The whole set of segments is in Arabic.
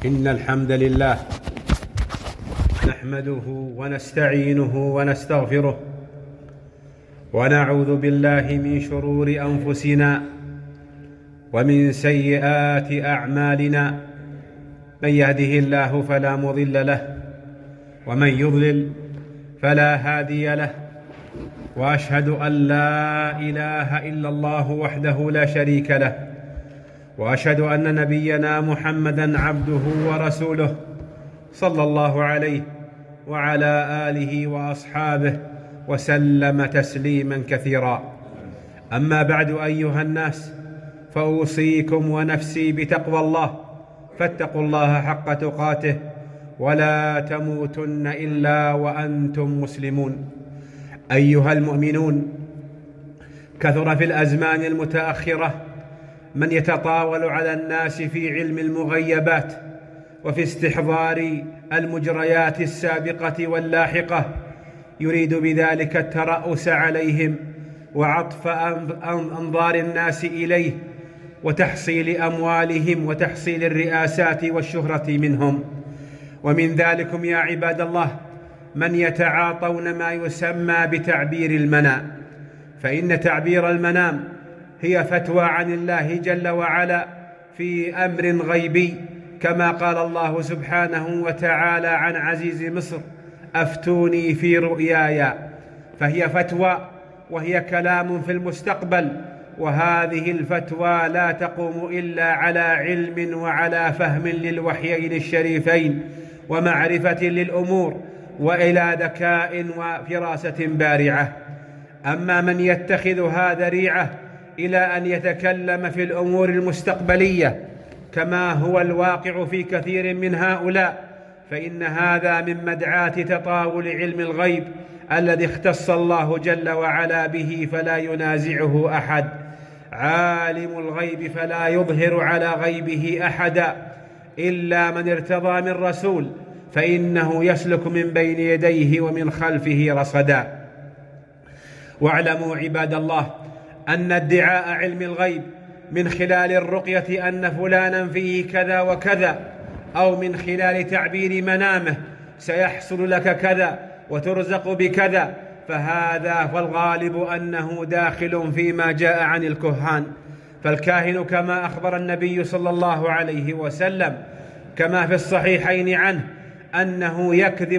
إن الحمد لله نحمده ونستعينه ونستغفره ونعوذ بالله من شرور أنفسنا ومن سيئات أعمالنا. من يهده الله فلا مضل له ومن يضلل فلا هادي له، وأشهد أن لا إله إلا الله وحده لا شريك له، وأشهد أن نبينا محمدًا عبده ورسوله صلى الله عليه وعلى آله وأصحابه وسلم تسليمًا كثيرا. أما بعد، أيها الناس، فأوصيكم ونفسي بتقوى الله، فاتقوا الله حق تقاته ولا تموتن إلا وأنتم مسلمون. أيها المؤمنون، كثر في الأزمان المتأخرة من يتطاول على الناس في علم المغيبات وفي استحضار المجريات السابقة واللاحقة، يريد بذلك الترأس عليهم وعطف أنظار الناس إليه وتحصيل أموالهم وتحصيل الرئاسات والشهرة منهم. ومن ذلكم يا عباد الله من يتعاطون ما يسمى بتعبير المنام، فإن تعبير المنام هي فتوى عن الله جل وعلا في أمر غيبي، كما قال الله سبحانه وتعالى عن عزيز مصر: أفتوني في رؤياي. فهي فتوى وهي كلام في المستقبل، وهذه الفتوى لا تقوم إلا على علم وعلى فهم للوحيين الشريفين ومعرفة للأمور وإلى ذكاء وفراسة بارعة. أما من يتخذ هذا ريعة إلى أن يتكلم في الأمور المستقبلية كما هو الواقع في كثير من هؤلاء، فإن هذا من مدعاة تطاول علم الغيب الذي اختص الله جل وعلا به فلا ينازعه أحد. عالم الغيب فلا يظهر على غيبه أحدا إلا من ارتضى من رسول، فإنه يسلك من بين يديه ومن خلفه رصدا. واعلموا عباد الله أن ادعاء علم الغيب من خلال الرقية أن فلانا فيه كذا وكذا، أو من خلال تعبير منامه سيحصل لك كذا وترزق بكذا، فهذا فالغالب أنه داخل فيما جاء عن الكهان. فالكاهن كما أخبر النبي صلى الله عليه وسلم كما في الصحيحين عنه أنه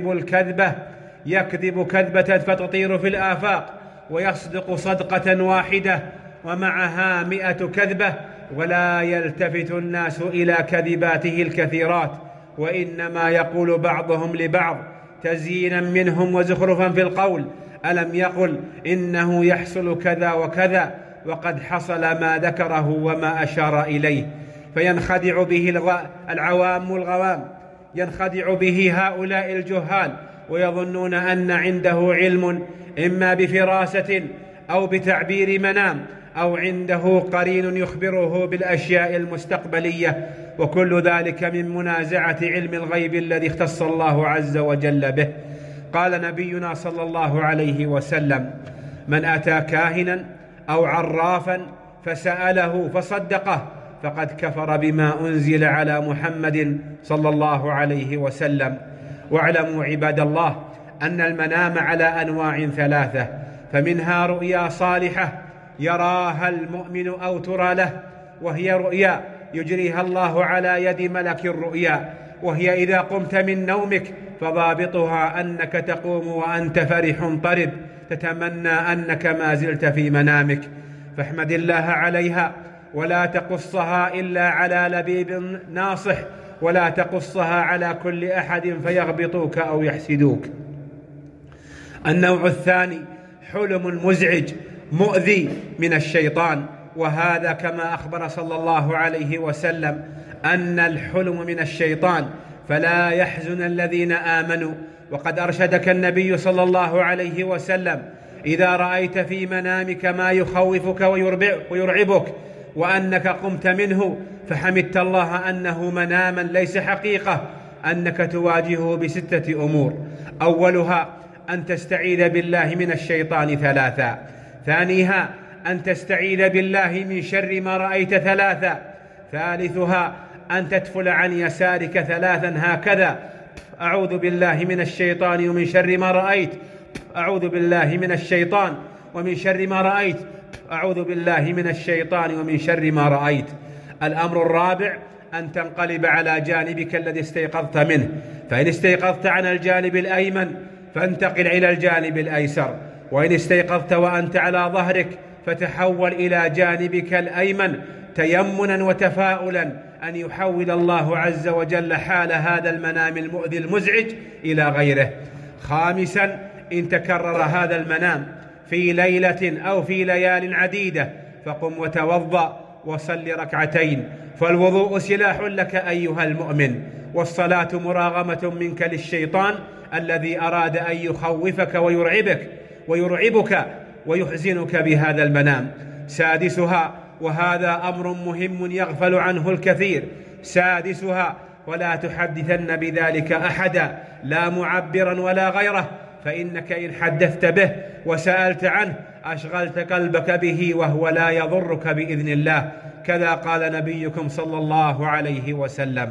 يكذب كذبة فتطير في الآفاق، ويصدق صدقة واحدة ومعها 100 كذبة، ولا يلتفت الناس إلى كذباته الكثيرات، وإنما يقول بعضهم لبعض تزيينا منهم وزخرفا في القول: ألم يقل إنه يحصل كذا وكذا، وقد حصل ما ذكره وما أشار إليه. فينخدع به الغوام، ينخدع به هؤلاء الجهال، ويظنون أن عنده علم إما بفراسة أو بتعبير منام، أو عنده قرين يخبره بالأشياء المستقبلية، وكل ذلك من منازعة علم الغيب الذي اختص الله عز وجل به. قال نبينا صلى الله عليه وسلم: من أتى كاهنا أو عرافا فسأله فصدقه فقد كفر بما أنزل على محمد صلى الله عليه وسلم. واعلموا عباد الله أن المنام على أنواع 3، فمنها رؤيا صالحة يراها المؤمن أو ترى له، وهي رؤيا يجريها الله على يد ملك الرؤيا، وهي إذا قمت من نومك فضابطها أنك تقوم وأنت فرح طرب تتمنى أنك ما زلت في منامك، فاحمد الله عليها، ولا تقصها إلا على لبيب ناصح، ولا تقصها على كل أحد فيغبطوك أو يحسدوك. النوع الثاني حلم مزعج مؤذي من الشيطان، وهذا كما أخبر صلى الله عليه وسلم أن الحلم من الشيطان، فلا يحزن الذين آمنوا. وقد أرشدك النبي صلى الله عليه وسلم: إذا رأيت في منامك ما يخوفك ويرعبك وأنك قمت منه فحمدت الله أنه مناما ليس حقيقة، أنك تواجهه ب6 أمور: أولها أن تستعيذ بالله من الشيطان 3، ثانيها أن تستعيذ بالله من شر ما رأيت 3، ثالثها أن تدفل عن يسارك 3 هكذا: أعوذ بالله من الشيطان ومن شر ما رأيت، أعوذ بالله من الشيطان ومن شر ما رأيت، أعوذ بالله من الشيطان ومن شر ما رأيت. الأمر الرابع أن تنقلب على جانبك الذي استيقظت منه، فإن استيقظت عن الجانب الأيمن فانتقل إلى الجانب الأيسر، وإن استيقظت وأنت على ظهرك فتحول إلى جانبك الأيمن تيمنا وتفاؤلا أن يحول الله عز وجل حال هذا المنام المؤذي المزعج إلى غيره. خامسا، إن تكرر هذا المنام في ليلة أو في ليال عديدة فقم وتوضأ وصل ركعتين، فالوضوء سلاح لك أيها المؤمن، والصلاة مراغمة منك للشيطان الذي أراد أن يخوفك ويرعبك ويحزنك بهذا المنام. سادسها، وهذا أمر مهم يغفل عنه الكثير، سادسها: ولا تحدثن بذلك أحدا، لا معبرا ولا غيره، فإنك إن حدثت به وسألت عنه أشغلت قلبك به وهو لا يضرك بإذن الله، كذا قال نبيكم صلى الله عليه وسلم.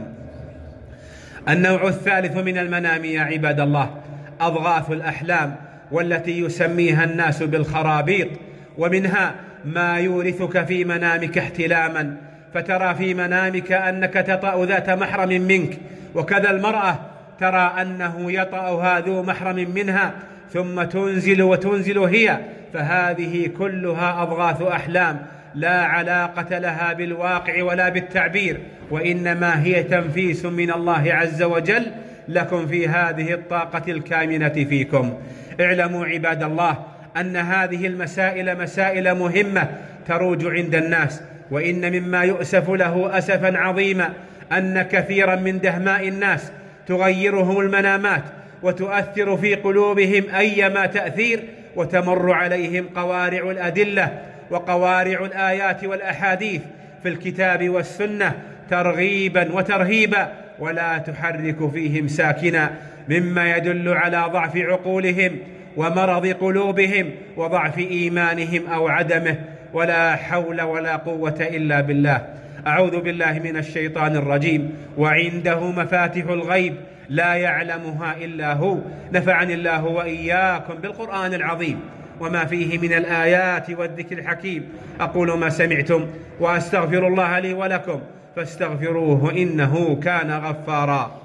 النوع الثالث من المنام يا عباد الله أضغاث الأحلام، والتي يسميها الناس بالخرابيط، ومنها ما يورثك في منامك احتلاما، فترى في منامك أنك تطأ ذات محرم منك، وكذا المرأة ترى أنه يطأها ذو محرم منها ثم تنزل هي، فهذه كلها أضغاث أحلام لا علاقة لها بالواقع ولا بالتعبير، وإنما هي تنفيس من الله عز وجل لكم في هذه الطاقة الكامنة فيكم. اعلموا عباد الله أن هذه المسائل مسائل مهمة تروج عند الناس، وإن مما يؤسف له أسفا عظيما أن كثيرا من دهماء الناس تغيرهم المنامات وتؤثر في قلوبهم أيما تأثير، وتمر عليهم قوارع الأدلة وقوارع الآيات والأحاديث في الكتاب والسنة ترغيبا وترهيبا، ولا تحرك فيهم ساكنا، مما يدل على ضعف عقولهم ومرض قلوبهم وضعف إيمانهم أو عدمه، ولا حول ولا قوة إلا بالله. أعوذ بالله من الشيطان الرجيم. وعنده مفاتح الغيب لا يعلمها إلا هو. نفعني الله وإياكم بالقرآن العظيم وما فيه من الآيات والذكر الحكيم. أقول ما سمعتم وأستغفر الله لي ولكم فاستغفروه إنه كان غفارا.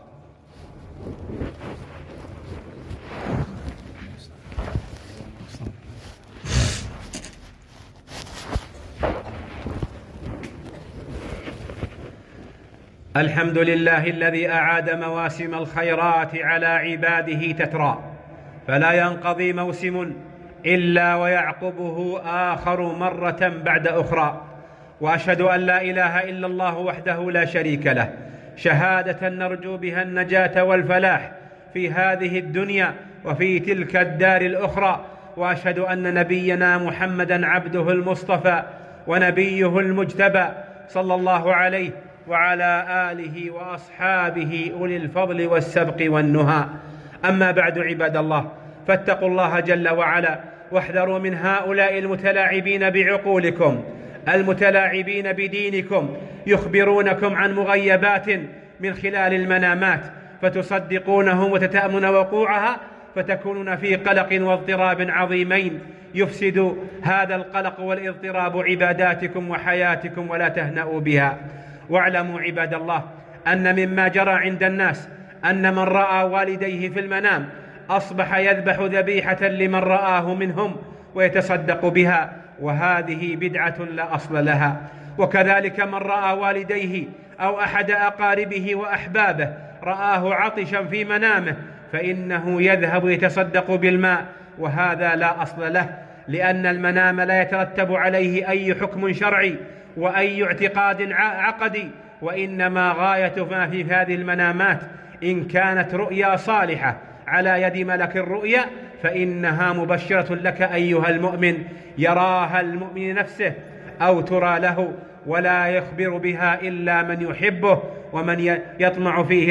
الحمد لله الذي أعاد مواسم الخيرات على عباده تترى، فلا ينقضي موسم إلا ويعقبه آخر مرة بعد أخرى، وأشهد أن لا إله إلا الله وحده لا شريك له، شهادة نرجو بها النجاة والفلاح في هذه الدنيا وفي تلك الدار الأخرى، وأشهد أن نبينا محمدا عبده المصطفى ونبيه المجتبى صلى الله عليه وعلى آله وأصحابه أولي الفضل والسبق والنهى. أما بعد عباد الله، فاتقوا الله جل وعلا واحذروا من هؤلاء المتلاعبين بعقولكم المتلاعبين بدينكم، يخبرونكم عن مغيبات من خلال المنامات فتصدقونهم وتتأمن وقوعها، فتكونون في قلق واضطراب عظيمين يفسد هذا القلق والاضطراب عباداتكم وحياتكم ولا تهنأوا بها. واعلموا عباد الله أن مما جرى عند الناس أن من رأى والديه في المنام أصبح يذبح ذبيحة لمن رآه منهم ويتصدق بها، وهذه بدعة لا أصل لها. وكذلك من رأى والديه أو أحد أقاربه وأحبابه رآه عطشا في منامه فإنه يذهب يتصدق بالماء، وهذا لا أصل له، لأن المنام لا يترتب عليه أي حكم شرعي وأي اعتقاد عقدي، وإنما غاية ما في هذه المنامات إن كانت رؤيا صالحة على يد ملك الرؤيا فإنها مبشرة لك أيها المؤمن، يراها المؤمن نفسه أو ترى له، ولا يخبر بها إلا من يحبه ومن يطمع فيه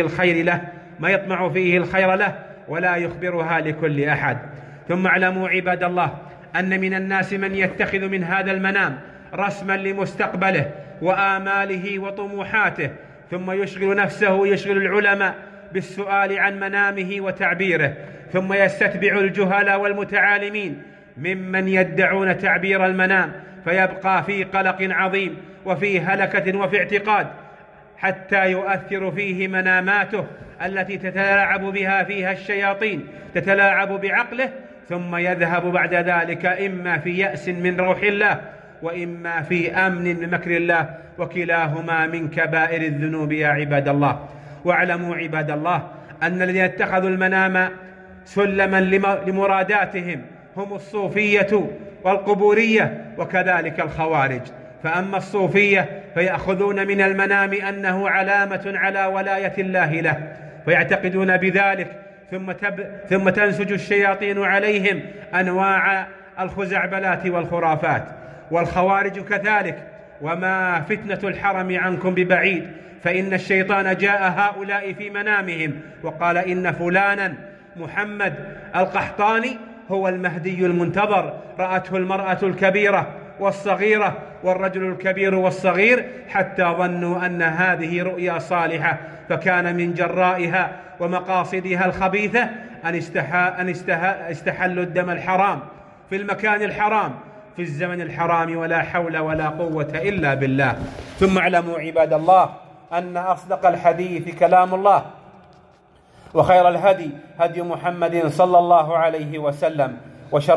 الخير له، ولا يخبرها لكل أحد. ثم اعلموا عباد الله أن من الناس من يتخذ من هذا المنام رسما لمستقبله وآماله وطموحاته، ثم يشغل نفسه ويشغل العلماء بالسؤال عن منامه وتعبيره، ثم يستتبع الجهلاء والمتعالمين ممن يدعون تعبير المنام، فيبقى في قلق عظيم وفي هلكة وفي اعتقاد، حتى يؤثر فيه مناماته التي تتلاعب بها فيها الشياطين، تتلاعب بعقله، ثم يذهب بعد ذلك إما في يأس من روح الله وإما في أمن من مكر الله، وكلاهما من كبائر الذنوب يا عباد الله. واعلموا عباد الله أن الذين اتخذوا المنام سلما لمراداتهم هم الصوفية والقبورية وكذلك الخوارج. فأما الصوفية فيأخذون من المنام أنه علامة على ولاية الله له، فيعتقدون بذلك، ثم تنسج الشياطين عليهم أنواع الخزعبلات والخرافات. والخوارج كذلك. وما فتنة الحرم عنكم ببعيد، فإن الشيطان جاء هؤلاء في منامهم وقال إن فلانا محمد القحطاني هو المهدي المنتظر، رأته المرأة الكبيرة والصغيرة والرجل الكبير والصغير، حتى ظنوا أن هذه رؤيا صالحة، فكان من جرائها ومقاصدها الخبيثة أن استحلوا الدم الحرام في المكان الحرام في الزمن الحرام، ولا حول ولا قوة إلا بالله. ثم اعلموا عباد الله أن أصدق الحديث كلام الله، وخير الهدي هدي محمد صلى الله عليه وسلم، وشر